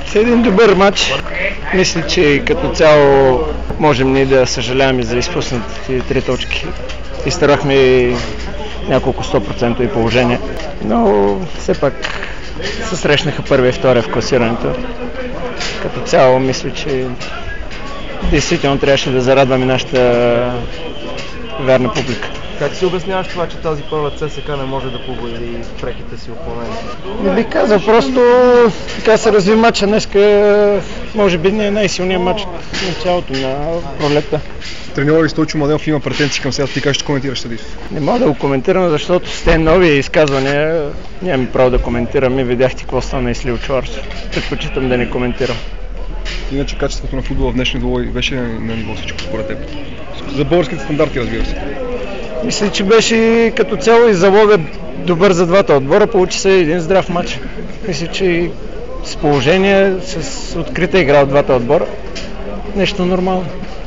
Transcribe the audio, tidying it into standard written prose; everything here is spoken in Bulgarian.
Един добър матч. Мисля, че като цяло можем ние да съжаляваме за изпуснатите 3 точки. Изтървахме няколко 100% положения, но все пак се срещнаха първия и втория в класирането. Като цяло мисля, че действително трябваше да зарадваме нашата вярна публика. Как си обясняваш това, че тази първа ЦСКА не може да победи преките си опоненти? Не би казал, просто така се разви матча. Днеска може би не е най-силният матч в началото на пролетта. Треньор Стойчо Младенов има претенции към сега, ти как ще коментираш съдиев? Не мога да го коментирам, защото с тези нови изказвания нямам право да коментирам и видяхте какво стана и с Лил Чуарс. Предпочитам да не коментирам. Иначе качеството на футбола в днешния двубой беше на ниво всичко според теб. За българските стандарти, разбира се. Мисля, че беше като цяло и залога добър за двата отбора. Получи се един здрав матч. Мисля, че с положение, с открита игра от двата отбора. Нещо нормално.